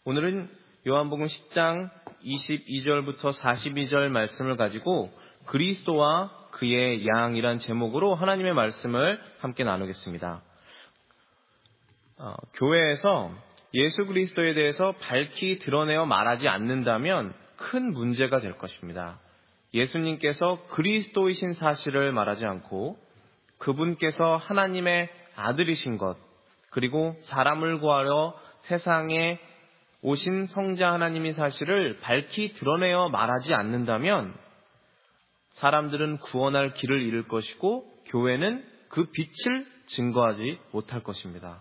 오늘은 요한복음 10장 22절부터 42절 말씀을 가지고 그리스도와 그의 양이란 제목으로 하나님의 말씀을 함께 나누겠습니다. 교회에서 예수 그리스도에 대해서 밝히 드러내어 말하지 않는다면 큰 문제가 될 것입니다. 예수님께서 그리스도이신 사실을 말하지 않고 그분께서 하나님의 아들이신 것, 그리고 사람을 구하러 세상에 오신 성자 하나님의 사실을 밝히 드러내어 말하지 않는다면 사람들은 구원할 길을 잃을 것이고 교회는 그 빛을 증거하지 못할 것입니다.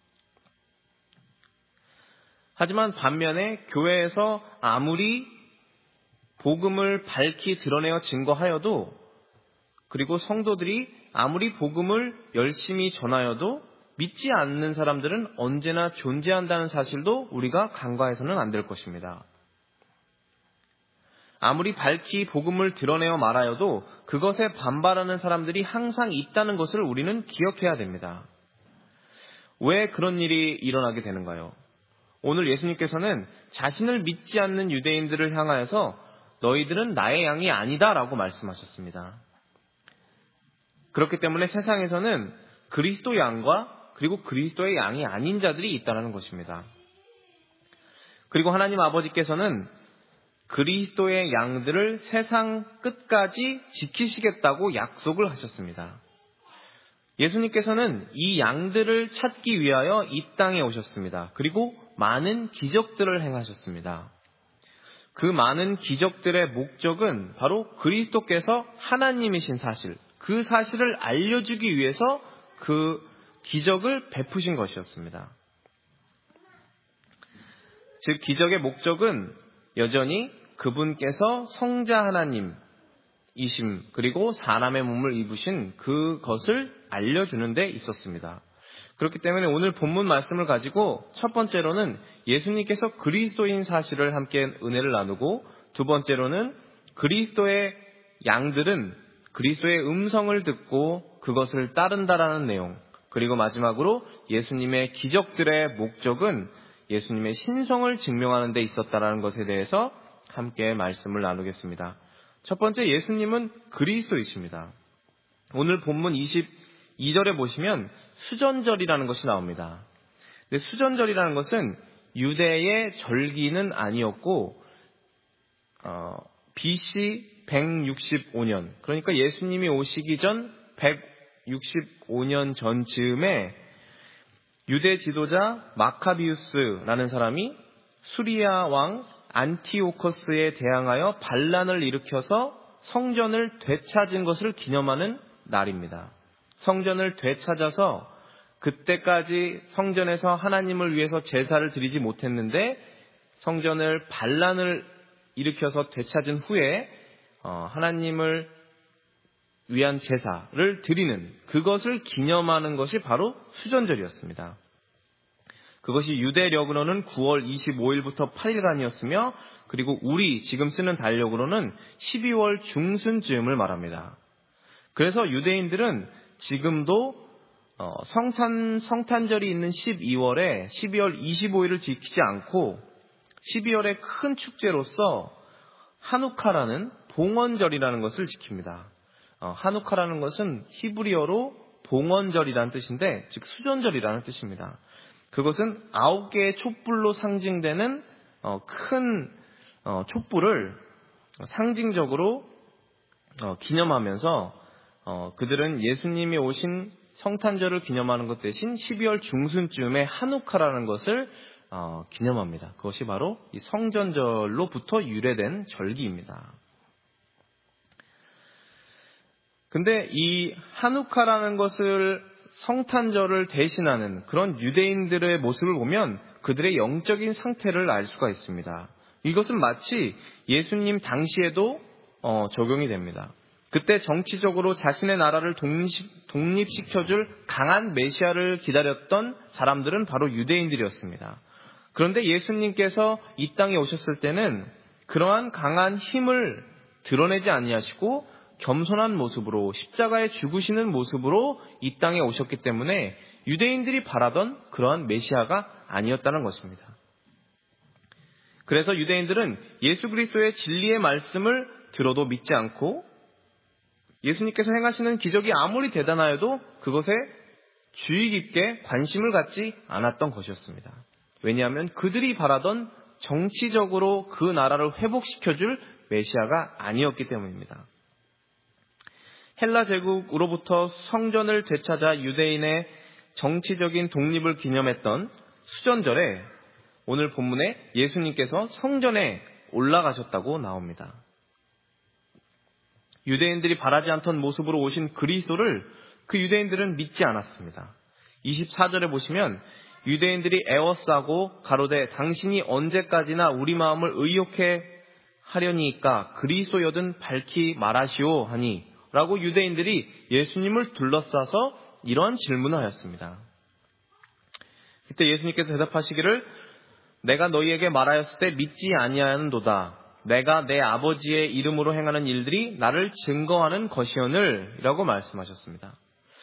하지만 반면에 교회에서 아무리 복음을 밝히 드러내어 증거하여도, 그리고 성도들이 아무리 복음을 열심히 전하여도 믿지 않는 사람들은 언제나 존재한다는 사실도 우리가 간과해서는 안 될 것입니다. 아무리 밝히 복음을 드러내어 말하여도 그것에 반발하는 사람들이 항상 있다는 것을 우리는 기억해야 됩니다. 왜 그런 일이 일어나게 되는가요? 오늘 예수님께서는 자신을 믿지 않는 유대인들을 향하여서 너희들은 나의 양이 아니다 라고 말씀하셨습니다. 그렇기 때문에 세상에서는 그리스도 양과 그리고 그리스도의 양이 아닌 자들이 있다는 것입니다. 그리고 하나님 아버지께서는 그리스도의 양들을 세상 끝까지 지키시겠다고 약속을 하셨습니다. 예수님께서는 이 양들을 찾기 위하여 이 땅에 오셨습니다. 그리고 많은 기적들을 행하셨습니다. 그 많은 기적들의 목적은 바로 그리스도께서 하나님이신 사실, 그 사실을 알려주기 위해서 그 기적을 베푸신 것이었습니다. 즉 기적의 목적은 여전히 그분께서 성자 하나님이심, 그리고 사람의 몸을 입으신 그것을 알려주는 데 있었습니다. 그렇기 때문에 오늘 본문 말씀을 가지고 첫 번째로는 예수님께서 그리스도인 사실을 함께 은혜를 나누고, 두 번째로는 그리스도의 양들은 그리스도의 음성을 듣고 그것을 따른다라는 내용, 그리고 마지막으로 예수님의 기적들의 목적은 예수님의 신성을 증명하는 데 있었다라는 것에 대해서 함께 말씀을 나누겠습니다. 첫 번째, 예수님은 그리스도이십니다. 오늘 본문 22절에 보시면 수전절이라는 것이 나옵니다. 근데 수전절이라는 것은 유대의 절기는 아니었고 BC 165년, 그러니까 예수님이 오시기 전 165년 전쯤에 유대 지도자 마카비우스라는 사람이 수리아 왕 안티오코스에 대항하여 반란을 일으켜서 성전을 되찾은 것을 기념하는 날입니다. 성전을 되찾아서 그때까지 성전에서 하나님을 위해서 제사를 드리지 못했는데 성전을 반란을 일으켜서 되찾은 후에 하나님을 위한 제사를 드리는, 그것을 기념하는 것이 바로 수전절이었습니다. 그것이 유대력으로는 9월 25일부터 8일간이었으며, 그리고 우리 지금 쓰는 달력으로는 12월 중순쯤을 말합니다. 그래서 유대인들은 지금도 성탄절이 있는 12월 25일을 지키지 않고 12월의 큰 축제로서 하누카라는 봉헌절이라는 것을 지킵니다. 하누카라는 것은 히브리어로 봉헌절이라는 뜻인데, 즉 수전절이라는 뜻입니다. 그것은 9개의 촛불로 상징되는 큰 촛불을 상징적으로 기념하면서 그들은 예수님이 오신 성탄절을 기념하는 것 대신 12월 중순쯤에 하누카라는 것을 기념합니다. 그것이 바로 이 성전절로부터 유래된 절기입니다. 근데 이 하누카라는 것을 성탄절을 대신하는 그런 유대인들의 모습을 보면 그들의 영적인 상태를 알 수가 있습니다. 이것은 마치 예수님 당시에도 적용이 됩니다. 그때 정치적으로 자신의 나라를 독립시켜줄 강한 메시아를 기다렸던 사람들은 바로 유대인들이었습니다. 그런데 예수님께서 이 땅에 오셨을 때는 그러한 강한 힘을 드러내지 아니하시고 겸손한 모습으로 십자가에 죽으시는 모습으로 이 땅에 오셨기 때문에 유대인들이 바라던 그러한 메시아가 아니었다는 것입니다. 그래서 유대인들은 예수 그리스도의 진리의 말씀을 들어도 믿지 않고 예수님께서 행하시는 기적이 아무리 대단하여도 그것에 주의 깊게 관심을 갖지 않았던 것이었습니다. 왜냐하면 그들이 바라던 정치적으로 그 나라를 회복시켜줄 메시아가 아니었기 때문입니다. 헬라 제국으로부터 성전을 되찾아 유대인의 정치적인 독립을 기념했던 수전절에 오늘 본문에 예수님께서 성전에 올라가셨다고 나옵니다. 유대인들이 바라지 않던 모습으로 오신 그리스도를 그 유대인들은 믿지 않았습니다. 24절에 보시면 유대인들이 애워싸고 가로되 당신이 언제까지나 우리 마음을 의욕해 하려니까 그리스도여든 밝히 말하시오 하니 라고 유대인들이 예수님을 둘러싸서 이런 질문을 하였습니다. 그때 예수님께서 대답하시기를 내가 너희에게 말하였을 때 믿지 아니하는도다. 내가 내 아버지의 이름으로 행하는 일들이 나를 증거하는 것이오늘 이라고 말씀하셨습니다.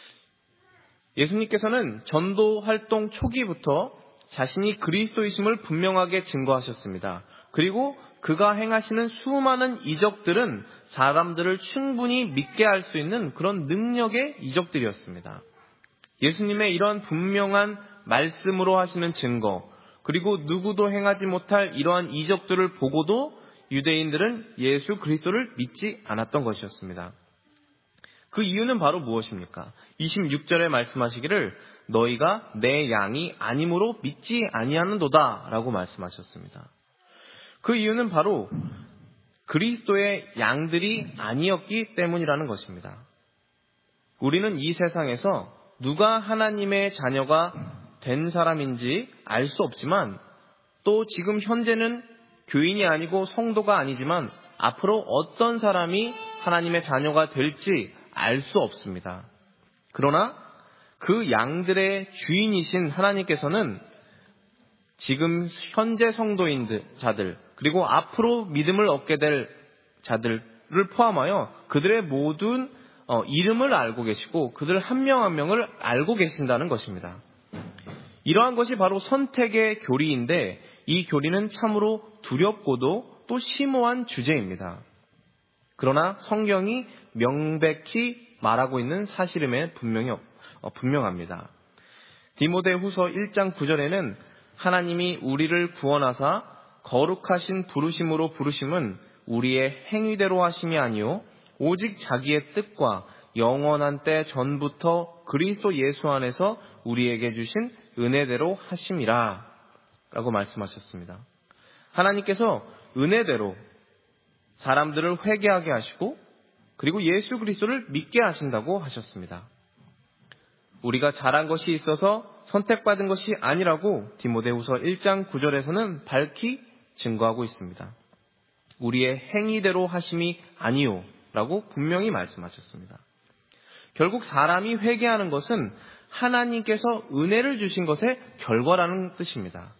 예수님께서는 전도 활동 초기부터 자신이 그리스도이심을 분명하게 증거하셨습니다. 그리고 그가 행하시는 수많은 이적들은 사람들을 충분히 믿게 할 수 있는 그런 능력의 이적들이었습니다. 예수님의 이러한 분명한 말씀으로 하시는 증거, 그리고 누구도 행하지 못할 이러한 이적들을 보고도 유대인들은 예수 그리스도를 믿지 않았던 것이었습니다. 그 이유는 바로 무엇입니까? 26절에 말씀하시기를 너희가 내 양이 아님으로 믿지 아니하는도다 라고 말씀하셨습니다. 그 이유는 바로 그리스도의 양들이 아니었기 때문이라는 것입니다. 우리는 이 세상에서 누가 하나님의 자녀가 된 사람인지 알 수 없지만 또 지금 현재는 교인이 아니고 성도가 아니지만 앞으로 어떤 사람이 하나님의 자녀가 될지 알 수 없습니다. 그러나 그 양들의 주인이신 하나님께서는 지금 현재 성도인 자들 그리고 앞으로 믿음을 얻게 될 자들을 포함하여 그들의 모든 이름을 알고 계시고 그들 한 명 한 명을 알고 계신다는 것입니다. 이러한 것이 바로 선택의 교리인데 이 교리는 참으로 두렵고도 또 심오한 주제입니다. 그러나 성경이 명백히 말하고 있는 사실임에 분명합니다. 디모데후서 1장 9절에는 하나님이 우리를 구원하사 거룩하신 부르심으로 부르심은 우리의 행위대로 하심이 아니요 오직 자기의 뜻과 영원한 때 전부터 그리스도 예수 안에서 우리에게 주신 은혜대로 하심이라 라고 말씀하셨습니다. 하나님께서 은혜대로 사람들을 회개하게 하시고 그리고 예수 그리스도를 믿게 하신다고 하셨습니다. 우리가 잘한 것이 있어서 선택받은 것이 아니라고 디모데후서 1장 9절에서는 밝히 증거하고 있습니다. 우리의 행위대로 하심이 아니요 라고 분명히 말씀하셨습니다. 결국 사람이 회개하는 것은 하나님께서 은혜를 주신 것의 결과라는 뜻입니다.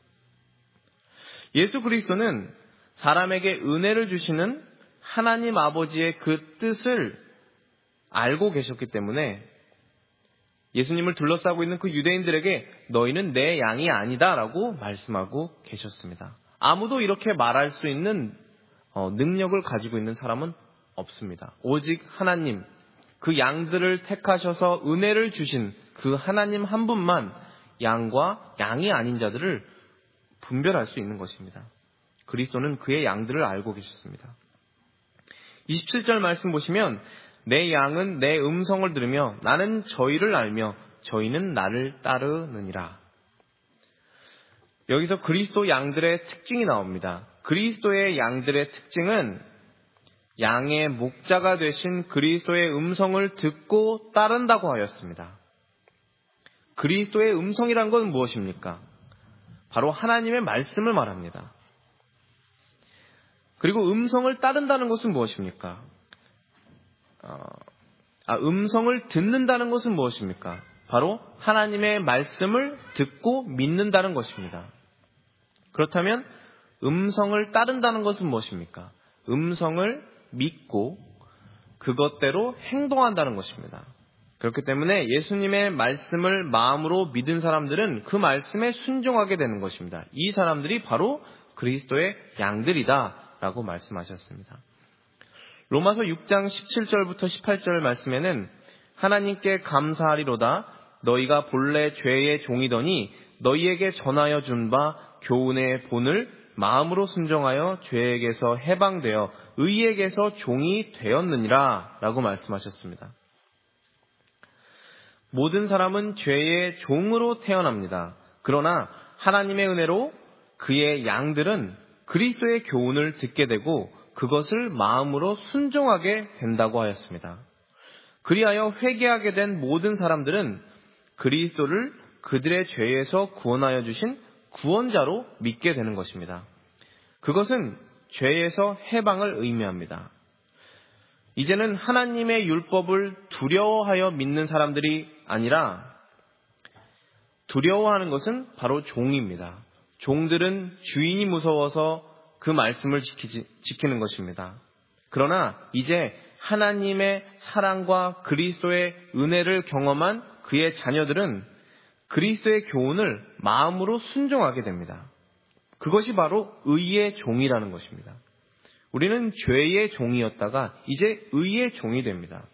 예수 그리스도는 사람에게 은혜를 주시는 하나님 아버지의 그 뜻을 알고 계셨기 때문에 예수님을 둘러싸고 있는 그 유대인들에게 너희는 내 양이 아니다 라고 말씀하고 계셨습니다. 아무도 이렇게 말할 수 있는 능력을 가지고 있는 사람은 없습니다. 오직 하나님, 그 양들을 택하셔서 은혜를 주신 그 하나님 한 분만 양과 양이 아닌 자들을 분별할 수 있는 것입니다. 그리스도는 그의 양들을 알고 계셨습니다. 27절 말씀 보시면 내 양은 내 음성을 들으며 나는 저희를 알며 저희는 나를 따르느니라. 여기서 그리스도 양들의 특징이 나옵니다. 그리스도의 양들의 특징은 양의 목자가 되신 그리스도의 음성을 듣고 따른다고 하였습니다. 그리스도의 음성이란 건 무엇입니까? 바로 하나님의 말씀을 말합니다. 그리고 음성을 따른다는 것은 무엇입니까? 음성을 듣는다는 것은 무엇입니까? 바로 하나님의 말씀을 듣고 믿는다는 것입니다. 그렇다면 음성을 따른다는 것은 무엇입니까? 음성을 믿고 그것대로 행동한다는 것입니다. 그렇기 때문에 예수님의 말씀을 마음으로 믿은 사람들은 그 말씀에 순종하게 되는 것입니다. 이 사람들이 바로 그리스도의 양들이다라고 말씀하셨습니다. 로마서 6장 17절부터 18절 말씀에는 하나님께 감사하리로다 너희가 본래 죄의 종이더니 너희에게 전하여 준 바 교훈의 본을 마음으로 순종하여 죄에게서 해방되어 의에게서 종이 되었느니라 라고 말씀하셨습니다. 모든 사람은 죄의 종으로 태어납니다. 그러나 하나님의 은혜로 그의 양들은 그리스도의 교훈을 듣게 되고 그것을 마음으로 순종하게 된다고 하였습니다. 그리하여 회개하게 된 모든 사람들은 그리스도를 그들의 죄에서 구원하여 주신 구원자로 믿게 되는 것입니다. 그것은 죄에서 해방을 의미합니다. 이제는 하나님의 율법을 두려워하여 믿는 사람들이 아니라 두려워하는 것은 바로 종입니다. 종들은 주인이 무서워서 그 말씀을 지키는 것입니다. 그러나 이제 하나님의 사랑과 그리스도의 은혜를 경험한 그의 자녀들은 그리스도의 교훈을 마음으로 순종하게 됩니다. 그것이 바로 의의 종이라는 것입니다. 우리는 죄의 종이었다가 이제 의의 종이 됩니다.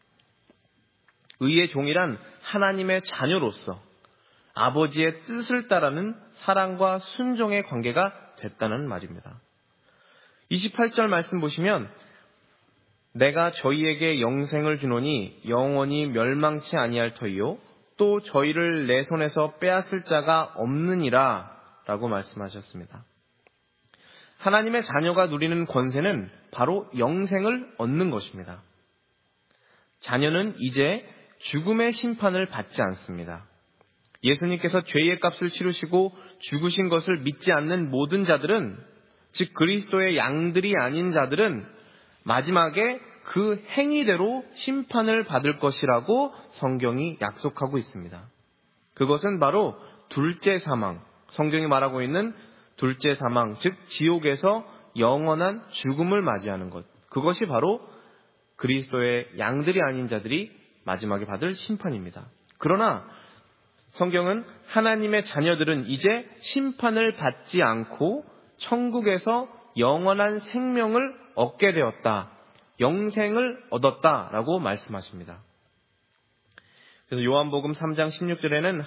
의의 종이란 하나님의 자녀로서 아버지의 뜻을 따르는 사랑과 순종의 관계가 됐다는 말입니다. 28절 말씀 보시면 내가 저희에게 영생을 주노니 영원히 멸망치 아니할 터이요 또 저희를 내 손에서 빼앗을 자가 없느니라 라고 말씀하셨습니다. 하나님의 자녀가 누리는 권세는 바로 영생을 얻는 것입니다. 자녀는 이제 죽음의 심판을 받지 않습니다. 예수님께서 죄의 값을 치르시고 죽으신 것을 믿지 않는 모든 자들은, 즉 그리스도의 양들이 아닌 자들은 마지막에 그 행위대로 심판을 받을 것이라고 성경이 약속하고 있습니다. 그것은 바로 둘째 사망, 성경이 말하고 있는 둘째 사망, 즉 지옥에서 영원한 죽음을 맞이하는 것. 그것이 바로 그리스도의 양들이 아닌 자들이 마지막에 받을 심판입니다. 그러나 성경은 하나님의 자녀들은 이제 심판을 받지 않고 천국에서 영원한 생명을 얻게 되었다. 영생을 얻었다라고 말씀하십니다. 그래서 요한복음 3장 16절에는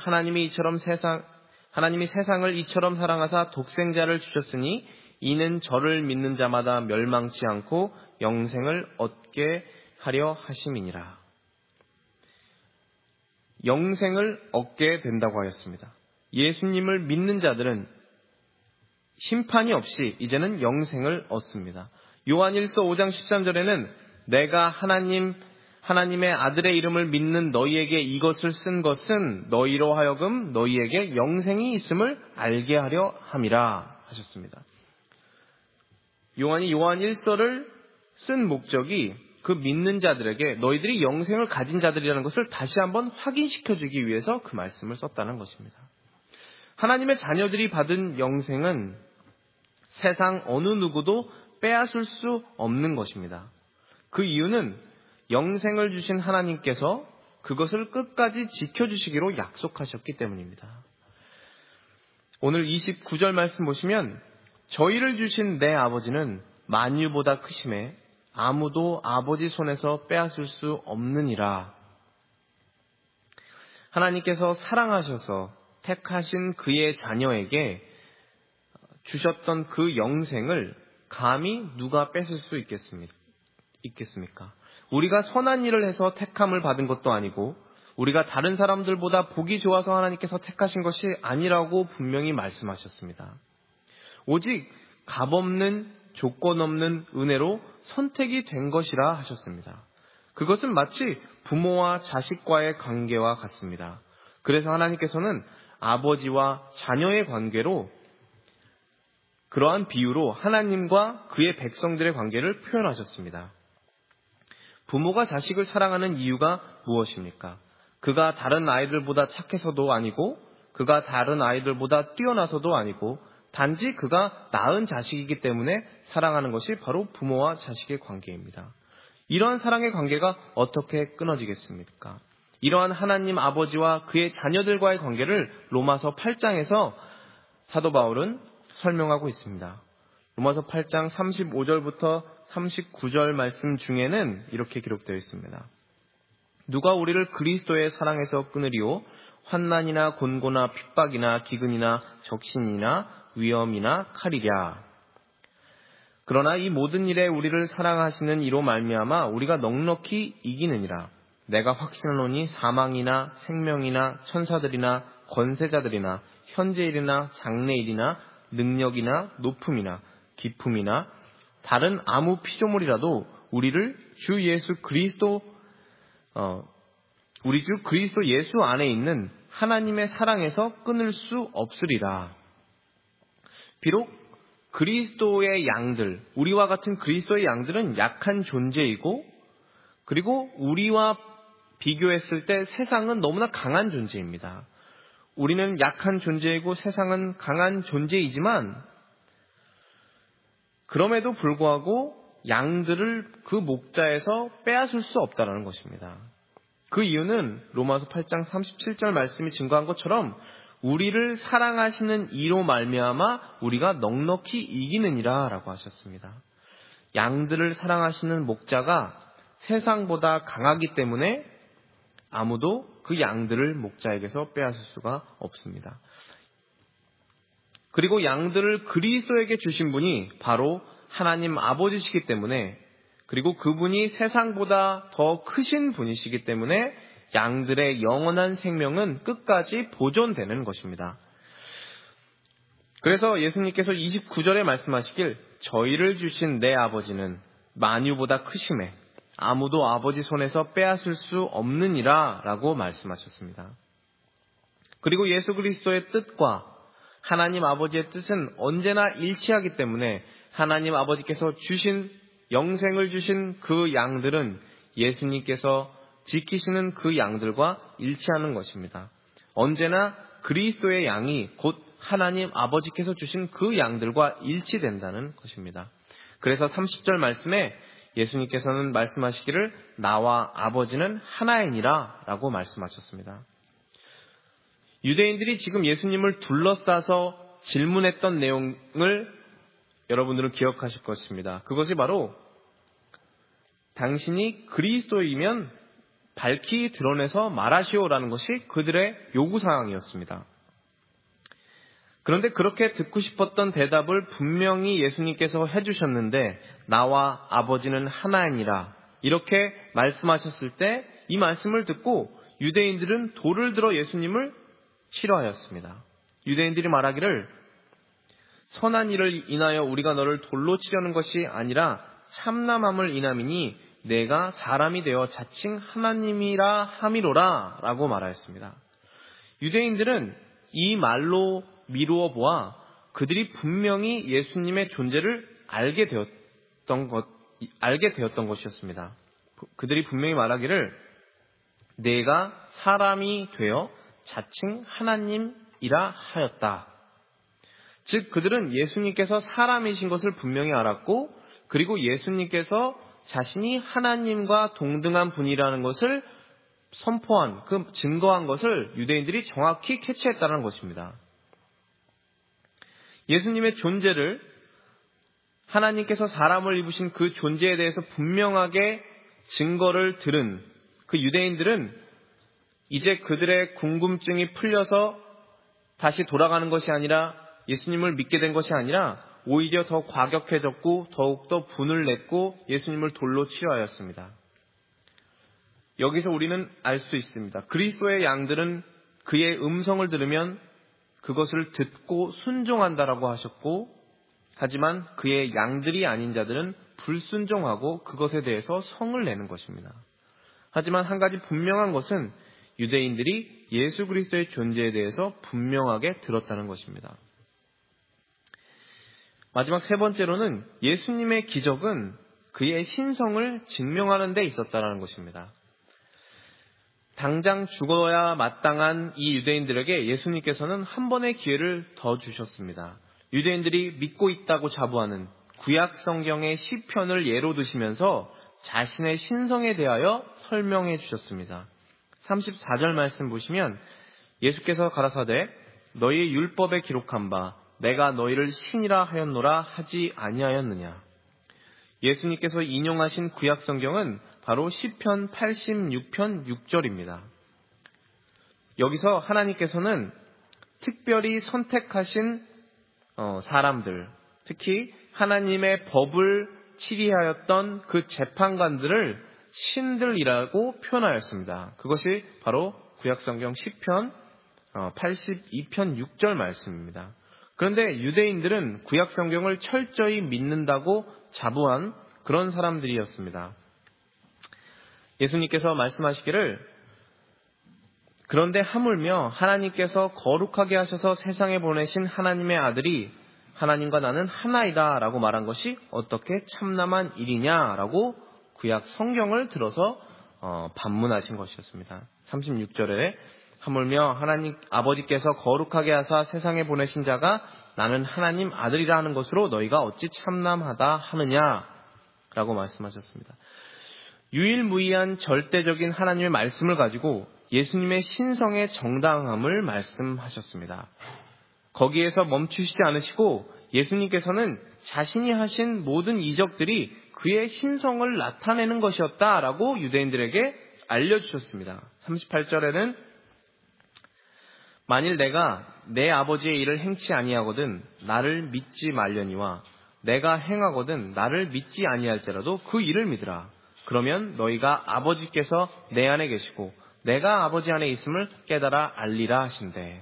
하나님이 세상을 이처럼 사랑하사 독생자를 주셨으니 이는 저를 믿는 자마다 멸망치 않고 영생을 얻게 하려 하심이니라. 영생을 얻게 된다고 하였습니다. 예수님을 믿는 자들은 심판이 없이 이제는 영생을 얻습니다. 요한일서 5장 13절에는 내가 하나님의 아들의 이름을 믿는 너희에게 이것을 쓴 것은 너희로 하여금 너희에게 영생이 있음을 알게 하려 함이라 하셨습니다. 요한이 요한일서를 쓴 목적이 그 믿는 자들에게 너희들이 영생을 가진 자들이라는 것을 다시 한번 확인시켜주기 위해서 그 말씀을 썼다는 것입니다. 하나님의 자녀들이 받은 영생은 세상 어느 누구도 빼앗을 수 없는 것입니다. 그 이유는 영생을 주신 하나님께서 그것을 끝까지 지켜주시기로 약속하셨기 때문입니다. 오늘 29절 말씀 보시면 저희를 주신 내 아버지는 만유보다 크심에 아무도 아버지 손에서 빼앗을 수 없느니라. 하나님께서 사랑하셔서 택하신 그의 자녀에게 주셨던 그 영생을 감히 누가 뺏을 수 있겠습니까? 우리가 선한 일을 해서 택함을 받은 것도 아니고 우리가 다른 사람들보다 복이 좋아서 하나님께서 택하신 것이 아니라고 분명히 말씀하셨습니다. 오직 값없는 조건 없는 은혜로 선택이 된 것이라 하셨습니다. 그것은 마치 부모와 자식과의 관계와 같습니다. 그래서 하나님께서는 아버지와 자녀의 관계로 그러한 비유로 하나님과 그의 백성들의 관계를 표현하셨습니다. 부모가 자식을 사랑하는 이유가 무엇입니까? 그가 다른 아이들보다 착해서도 아니고 그가 다른 아이들보다 뛰어나서도 아니고 단지 그가 낳은 자식이기 때문에 사랑하는 것이 바로 부모와 자식의 관계입니다. 이러한 사랑의 관계가 어떻게 끊어지겠습니까? 이러한 하나님 아버지와 그의 자녀들과의 관계를 로마서 8장에서 사도 바울은 설명하고 있습니다. 로마서 8장 35절부터 39절 말씀 중에는 이렇게 기록되어 있습니다. 누가 우리를 그리스도의 사랑에서 끊으리오? 환난이나 곤고나 핍박이나 기근이나 적신이나 위험이나 칼이랴. 그러나 이 모든 일에 우리를 사랑하시는 이로 말미암아 우리가 넉넉히 이기느니라. 내가 확신하노니 사망이나 생명이나 천사들이나 권세자들이나 현재일이나 장래일이나 능력이나 높음이나 깊음이나 다른 아무 피조물이라도 우리를 우리 주 그리스도 예수 안에 있는 하나님의 사랑에서 끊을 수 없으리라. 비록 그리스도의 양들, 우리와 같은 그리스도의 양들은 약한 존재이고, 그리고 우리와 비교했을 때 세상은 너무나 강한 존재입니다. 우리는 약한 존재이고 세상은 강한 존재이지만, 그럼에도 불구하고 양들을 그 목자에서 빼앗을 수 없다는 것입니다. 그 이유는 로마서 8장 37절 말씀이 증거한 것처럼 우리를 사랑하시는 이로 말미암아 우리가 넉넉히 이기느니라 라고 하셨습니다. 양들을 사랑하시는 목자가 세상보다 강하기 때문에 아무도 그 양들을 목자에게서 빼앗을 수가 없습니다. 그리고 양들을 그리스도에게 주신 분이 바로 하나님 아버지시기 때문에, 그리고 그분이 세상보다 더 크신 분이시기 때문에 양들의 영원한 생명은 끝까지 보존되는 것입니다. 그래서 예수님께서 29절에 말씀하시길 저희를 주신 내 아버지는 만유보다 크심에 아무도 아버지 손에서 빼앗을 수 없느니라 라고 말씀하셨습니다. 그리고 예수 그리스도의 뜻과 하나님 아버지의 뜻은 언제나 일치하기 때문에 하나님 아버지께서 주신 영생을 주신 그 양들은 예수님께서 지키시는 그 양들과 일치하는 것입니다. 언제나 그리스도의 양이 곧 하나님 아버지께서 주신 그 양들과 일치된다는 것입니다. 그래서 30절 말씀에 예수님께서는 말씀하시기를 나와 아버지는 하나이니라 라고 말씀하셨습니다. 유대인들이 지금 예수님을 둘러싸서 질문했던 내용을 여러분들은 기억하실 것입니다. 그것이 바로 당신이 그리스도이면 밝히 드러내서 말하시오라는 것이 그들의 요구사항이었습니다. 그런데 그렇게 듣고 싶었던 대답을 분명히 예수님께서 해주셨는데 나와 아버지는 하나이니라 이렇게 말씀하셨을 때 이 말씀을 듣고 유대인들은 돌을 들어 예수님을 싫어하였습니다. 유대인들이 말하기를 선한 일을 인하여 우리가 너를 돌로 치려는 것이 아니라 참남함을 인함이니 내가 사람이 되어 자칭 하나님이라 함이로라 라고 말하였습니다. 유대인들은 이 말로 미루어 보아 그들이 분명히 예수님의 존재를 알게 되었던 것이었습니다. 그들이 분명히 말하기를 내가 사람이 되어 자칭 하나님이라 하였다. 즉 그들은 예수님께서 사람이신 것을 분명히 알았고, 그리고 예수님께서 자신이 하나님과 동등한 분이라는 것을 선포한, 그 증거한 것을 유대인들이 정확히 캐치했다는 것입니다. 예수님의 존재를, 하나님께서 사람을 입으신 그 존재에 대해서 분명하게 증거를 들은 그 유대인들은 이제 그들의 궁금증이 풀려서 다시 돌아가는 것이 아니라, 예수님을 믿게 된 것이 아니라 오히려 더 과격해졌고 더욱더 분을 냈고 예수님을 돌로 치려 하였습니다. 여기서 우리는 알 수 있습니다. 그리스도의 양들은 그의 음성을 들으면 그것을 듣고 순종한다라고 하셨고, 하지만 그의 양들이 아닌 자들은 불순종하고 그것에 대해서 성을 내는 것입니다. 하지만 한 가지 분명한 것은 유대인들이 예수 그리스도의 존재에 대해서 분명하게 들었다는 것입니다. 마지막 세 번째로는 예수님의 기적은 그의 신성을 증명하는 데 있었다는 것입니다. 당장 죽어야 마땅한 이 유대인들에게 예수님께서는 한 번의 기회를 더 주셨습니다. 유대인들이 믿고 있다고 자부하는 구약 성경의 시편을 예로 드시면서 자신의 신성에 대하여 설명해 주셨습니다. 34절 말씀 보시면 예수께서 가라사대 너희의 율법에 기록한 바 내가 너희를 신이라 하였노라 하지 아니하였느냐. 예수님께서 인용하신 구약 성경은 바로 시편 86편 6절입니다. 여기서 하나님께서는 특별히 선택하신 사람들, 특히 하나님의 법을 치리하였던 그 재판관들을 신들이라고 표현하였습니다. 그것이 바로 구약성경 시편 82편 6절 말씀입니다. 그런데 유대인들은 구약성경을 철저히 믿는다고 자부한 그런 사람들이었습니다. 예수님께서 말씀하시기를 그런데 하물며 하나님께서 거룩하게 하셔서 세상에 보내신 하나님의 아들이 하나님과 나는 하나이다 라고 말한 것이 어떻게 참남한 일이냐라고 구약 성경을 들어서 반문하신 것이었습니다. 36절에 하물며 하나님 아버지께서 거룩하게 하사 세상에 보내신 자가 나는 하나님 아들이라 하는 것으로 너희가 어찌 참남하다 하느냐라고 말씀하셨습니다. 유일무이한 절대적인 하나님의 말씀을 가지고 예수님의 신성의 정당함을 말씀하셨습니다. 거기에서 멈추시지 않으시고 예수님께서는 자신이 하신 모든 이적들이 그의 신성을 나타내는 것이었다라고 유대인들에게 알려주셨습니다. 38절에는 만일 내가 내 아버지의 일을 행치 아니하거든 나를 믿지 말려니와 내가 행하거든 나를 믿지 아니할지라도 그 일을 믿으라. 그러면 너희가 아버지께서 내 안에 계시고 내가 아버지 안에 있음을 깨달아 알리라 하신대.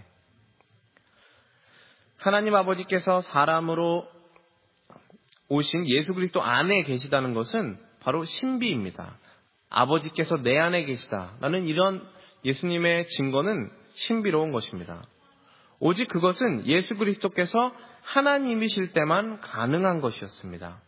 하나님 아버지께서 사람으로 오신 예수 그리스도 안에 계시다는 것은 바로 신비입니다. 아버지께서 내 안에 계시다라는 이런 예수님의 증거는 신비로운 것입니다. 오직 그것은 예수 그리스도께서 하나님이실 때만 가능한 것이었습니다.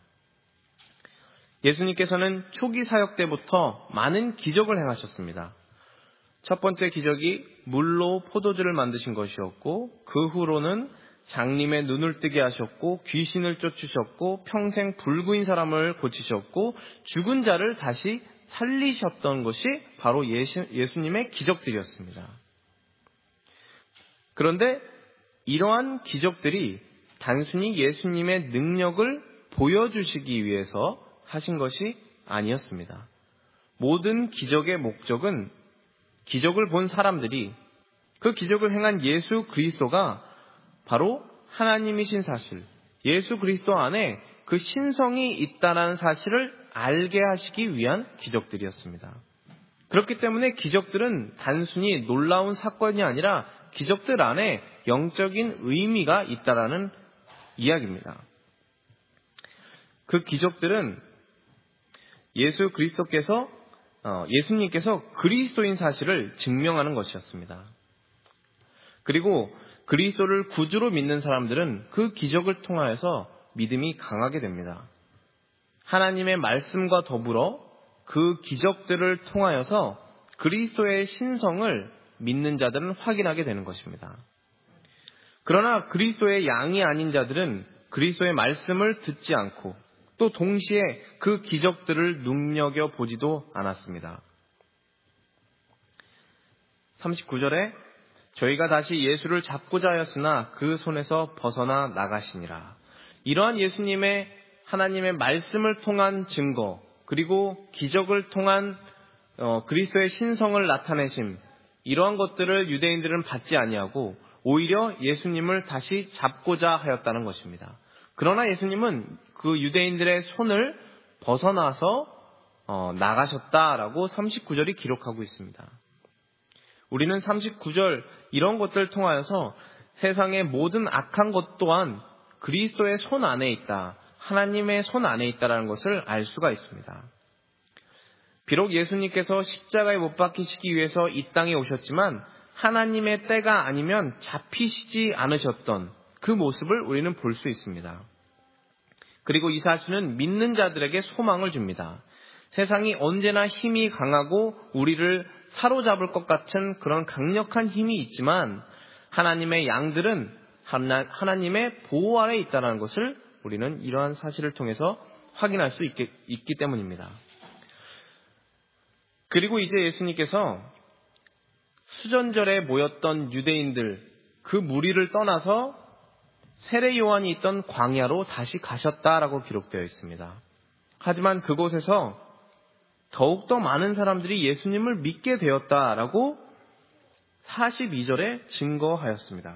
예수님께서는 초기 사역 때부터 많은 기적을 행하셨습니다. 첫 번째 기적이 물로 포도주를 만드신 것이었고 그 후로는 장님의 눈을 뜨게 하셨고 귀신을 쫓으셨고 평생 불구인 사람을 고치셨고 죽은 자를 다시 살리셨던 것이 바로 예수님의 기적들이었습니다. 그런데 이러한 기적들이 단순히 예수님의 능력을 보여주시기 위해서 하신 것이 아니었습니다. 모든 기적의 목적은 기적을 본 사람들이 그 기적을 행한 예수 그리스도가 바로 하나님이신 사실, 예수 그리스도 안에 그 신성이 있다는 사실을 알게 하시기 위한 기적들이었습니다. 그렇기 때문에 기적들은 단순히 놀라운 사건이 아니라 기적들 안에 영적인 의미가 있다라는 이야기입니다. 그 기적들은 예수님께서 그리스도인 사실을 증명하는 것이었습니다. 그리고 그리스도를 구주로 믿는 사람들은 그 기적을 통하여서 믿음이 강하게 됩니다. 하나님의 말씀과 더불어 그 기적들을 통하여서 그리스도의 신성을 믿는 자들은 확인하게 되는 것입니다. 그러나 그리스도의 양이 아닌 자들은 그리스도의 말씀을 듣지 않고 또 동시에 그 기적들을 눈여겨보지도 않았습니다. 39절에 저희가 다시 예수를 잡고자 하였으나 그 손에서 벗어나 나가시니라. 이러한 예수님의 하나님의 말씀을 통한 증거 그리고 기적을 통한 그리스도의 신성을 나타내심 이러한 것들을 유대인들은 받지 아니하고 오히려 예수님을 다시 잡고자 하였다는 것입니다. 그러나 예수님은 그 유대인들의 손을 벗어나서 나가셨다라고 39절이 기록하고 있습니다. 우리는 39절 이런 것들을 통하여서 세상의 모든 악한 것 또한 그리스도의 손 안에 있다, 하나님의 손 안에 있다라는 것을 알 수가 있습니다. 비록 예수님께서 십자가에 못 박히시기 위해서 이 땅에 오셨지만 하나님의 때가 아니면 잡히시지 않으셨던 그 모습을 우리는 볼 수 있습니다. 그리고 이 사실은 믿는 자들에게 소망을 줍니다. 세상이 언제나 힘이 강하고 우리를 사로잡을 것 같은 그런 강력한 힘이 있지만 하나님의 양들은 하나님의 보호 아래에 있다는 것을 우리는 이러한 사실을 통해서 확인할 수 있기 때문입니다. 그리고 이제 예수님께서 수전절에 모였던 유대인들 그 무리를 떠나서 세례 요한이 있던 광야로 다시 가셨다라고 기록되어 있습니다. 하지만 그곳에서 더욱더 많은 사람들이 예수님을 믿게 되었다라고 42절에 증거하였습니다.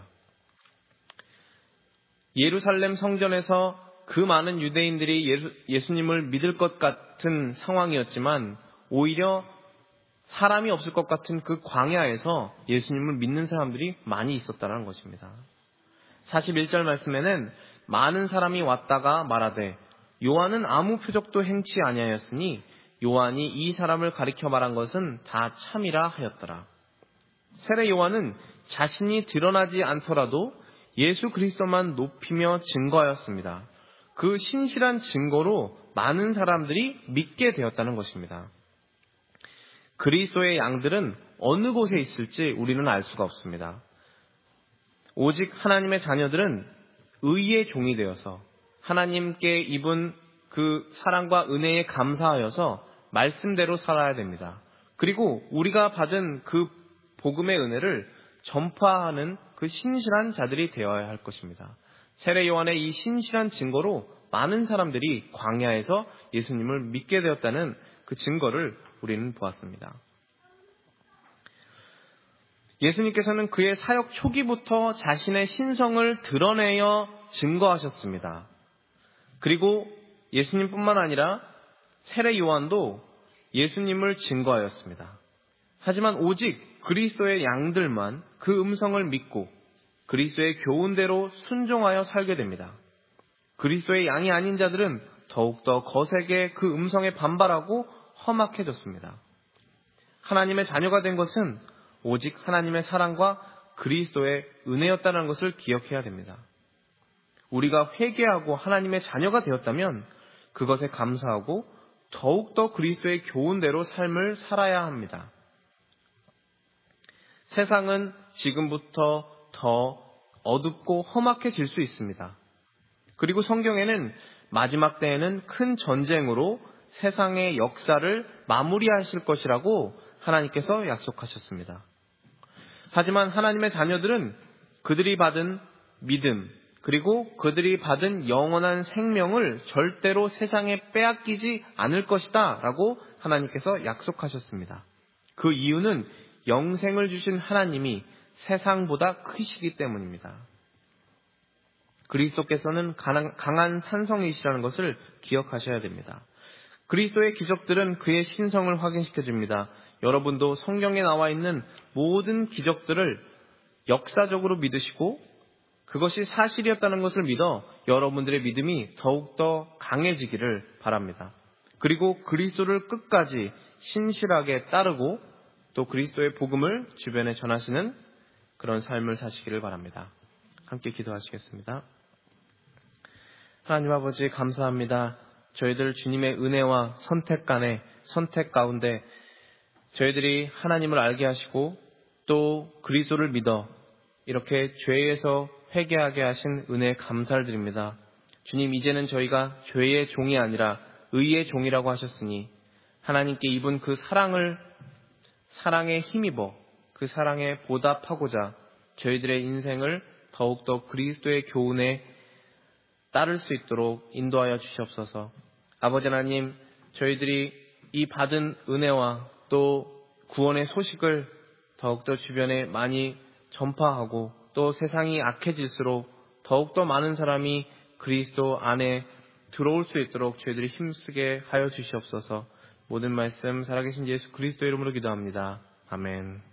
예루살렘 성전에서 그 많은 유대인들이 예수님을 믿을 것 같은 상황이었지만 오히려 사람이 없을 것 같은 그 광야에서 예수님을 믿는 사람들이 많이 있었다는 것입니다. 41절 말씀에는 많은 사람이 왔다가 말하되 요한은 아무 표적도 행치 아니하였으니 요한이 이 사람을 가리켜 말한 것은 다 참이라 하였더라. 세례 요한은 자신이 드러나지 않더라도 예수 그리스도만 높이며 증거하였습니다. 그 신실한 증거로 많은 사람들이 믿게 되었다는 것입니다. 그리스도의 양들은 어느 곳에 있을지 우리는 알 수가 없습니다. 오직 하나님의 자녀들은 의의 종이 되어서 하나님께 입은 그 사랑과 은혜에 감사하여서 말씀대로 살아야 됩니다. 그리고 우리가 받은 그 복음의 은혜를 전파하는 그 신실한 자들이 되어야 할 것입니다. 세례 요한의 이 신실한 증거로 많은 사람들이 광야에서 예수님을 믿게 되었다는 그 증거를 우리는 보았습니다. 예수님께서는 그의 사역 초기부터 자신의 신성을 드러내어 증거하셨습니다. 그리고 예수님뿐만 아니라 세례 요한도 예수님을 증거하였습니다. 하지만 오직 그리스도의 양들만 그 음성을 믿고 그리스도의 교훈대로 순종하여 살게 됩니다. 그리스도의 양이 아닌 자들은 더욱더 거세게 그 음성에 반발하고 험악해졌습니다. 하나님의 자녀가 된 것은 오직 하나님의 사랑과 그리스도의 은혜였다는 것을 기억해야 됩니다. 우리가 회개하고 하나님의 자녀가 되었다면 그것에 감사하고 더욱더 그리스도의 교훈대로 삶을 살아야 합니다. 세상은 지금부터 더 어둡고 험악해질 수 있습니다. 그리고 성경에는 마지막 때에는 큰 전쟁으로 세상의 역사를 마무리하실 것이라고 하나님께서 약속하셨습니다. 하지만 하나님의 자녀들은 그들이 받은 믿음 그리고 그들이 받은 영원한 생명을 절대로 세상에 빼앗기지 않을 것이다 라고 하나님께서 약속하셨습니다. 그 이유는 영생을 주신 하나님이 세상보다 크시기 때문입니다. 그리스도께서는 강한 산성이시라는 것을 기억하셔야 됩니다. 그리스도의 기적들은 그의 신성을 확인시켜줍니다. 여러분도 성경에 나와 있는 모든 기적들을 역사적으로 믿으시고 그것이 사실이었다는 것을 믿어 여러분들의 믿음이 더욱더 강해지기를 바랍니다. 그리고 그리스도를 끝까지 신실하게 따르고 또 그리스도의 복음을 주변에 전하시는 그런 삶을 사시기를 바랍니다. 함께 기도하시겠습니다. 하나님 아버지 감사합니다. 저희들 주님의 은혜와 선택 가운데 저희들이 하나님을 알게 하시고 또 그리스도를 믿어 이렇게 죄에서 회개하게 하신 은혜에 감사를 드립니다. 주님, 이제는 저희가 죄의 종이 아니라 의의 종이라고 하셨으니 하나님께 입은 그 사랑에 힘입어 그 사랑에 보답하고자 저희들의 인생을 더욱더 그리스도의 교훈에 따를 수 있도록 인도하여 주시옵소서. 아버지 하나님, 저희들이 이 받은 은혜와 또 구원의 소식을 더욱더 주변에 많이 전파하고 또 세상이 악해질수록 더욱더 많은 사람이 그리스도 안에 들어올 수 있도록 저희들이 힘쓰게 하여 주시옵소서. 모든 말씀 살아계신 예수 그리스도 이름으로 기도합니다. 아멘.